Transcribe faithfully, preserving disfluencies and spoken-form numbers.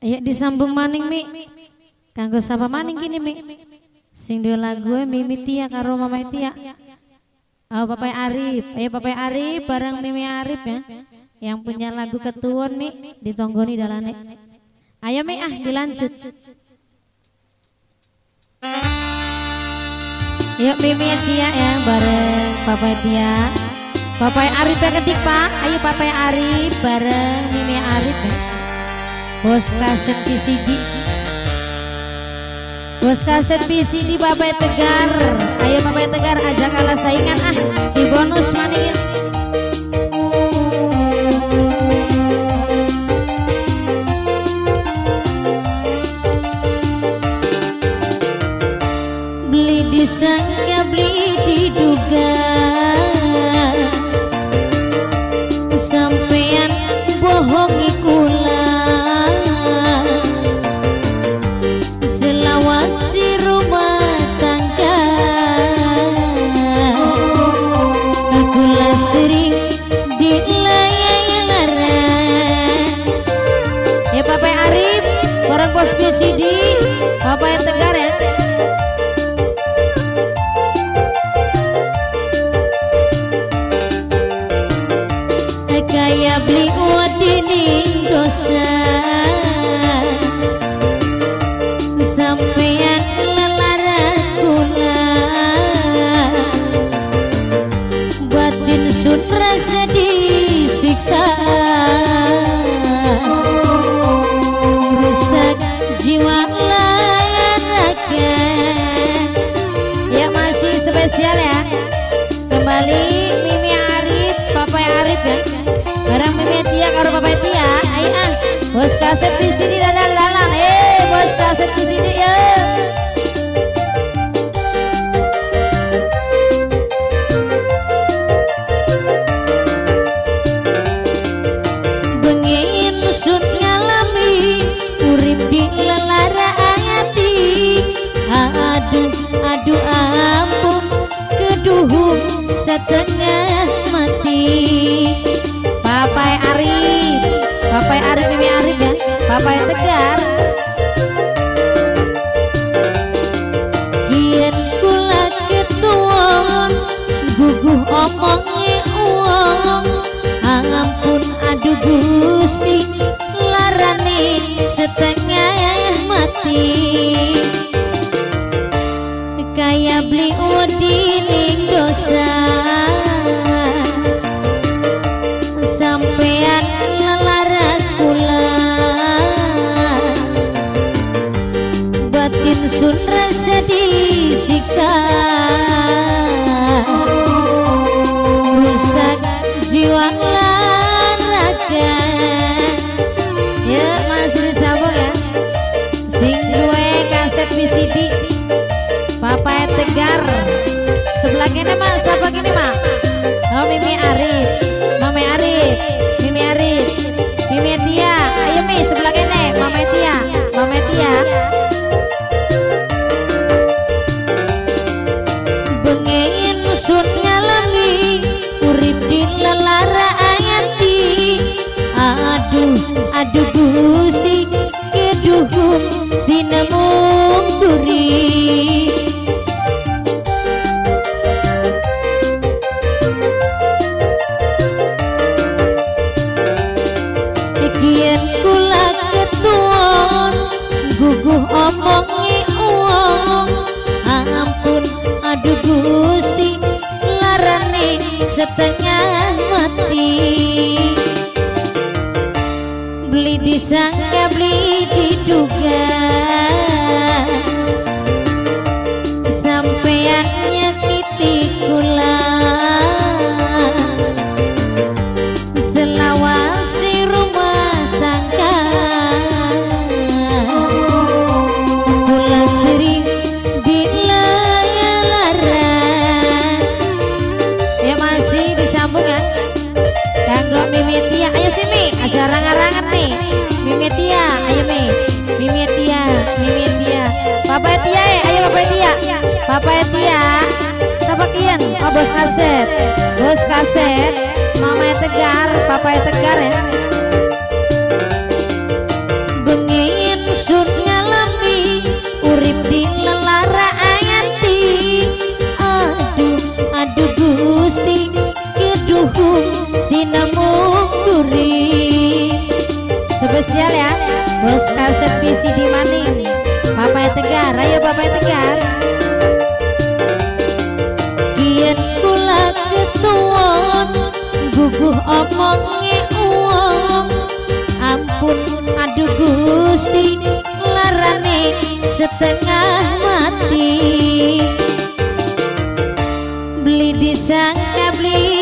Ayo disambung maning Mi. Kanggo sapa maning gini Mi. Sing duwe lagu Mimi Tia karo Mama Tia. Oh, Papai Arif. Ayo Papai Arif bareng Mimi Arif ya. Yang punya lagu ketuun Mi ditonggoni dalane. Ayo Mi ah dilanjut. Yuk Mimi Tia ya bareng Papai Tia. Papai Arif yang ketik Pak. Ayo Papai Arif bareng Mimi Arif ya. Bos kaset P C D. Bos kaset P C D Papai Tegar. Ayo Papai Tegar ajak kalah saingan ah di bonus mania. Beli disangka beli diduga, sampean bohongi kula. Selawasi rumah tangga, kula sering dilayai-layai. Ya Papai Arif bareng Bos P C D Papai Tegar ya. Kaya beli wadini dosa, sampean lelaran kula. Batin sun rasa disiksa, rusak jiwa raga. Ya masih spesial ya. Kembali Mimi Arif, Papai Arif ya. Barang Mimi Tia karo Papai Tia. Ayo ah, bos kaset di sini dadan lalang. Eh, bos kaset di sini ya. Bengi sun ngalami urip di lelara ati. Aduh, aduh ampun keduhung setengah mati. Papai Arif, Papai Arif Mimi Arif ya, Papai Tegar. Kian kula ketuan, guguh omongi uang. Ampun aduh Gusti, larani setengah mati. Kaya beli udiling dosa, sampean lelaran kula. Batin sun rasa disiksa, rusak jiwa raga. Ya masih disambung ya. Sing duwe kaset P C D Papai Tegar. Sebelah kene mak, siapa kene mak? Oh Mimi Arif, Mama Arif, Mimi Arif, Mimi Tia. Ayo Mi sebelah kene, Mama Tia, Mama Tia. Bengi sun ngalami urip di lelara ati. Aduh, aduh Gusti keduhung dinamung duri. Kian kula ketuan, guguh omongi uang. Ampun aduh Gusti, larane setengah mati. Beli disangka beli diduga, sampean nyakiti kula. Selawasi rumah tangga, kula sering dilayai-layai. Ya masih disambung kan? Kanggo Mimi Tia. Ayo sih Mi, aja rangan-rangan nih. Mimi Tia, ayo Mi. Mimi Tia, Mimi Tia. Papai Tia ya, ayo Papai Tia. Papai Tia. Siapa kian? Oh bos kaset. Bos kaset. Mama Tegar, Papai Tegar ya. Bengi spesial ya bos kaset V C D maning Bapak Tegar, ayo Bapak Tegar. Biyen kula ketuwon guguh omonge uang, ampun aduh Gusti larane setengah mati. Beli disangka beli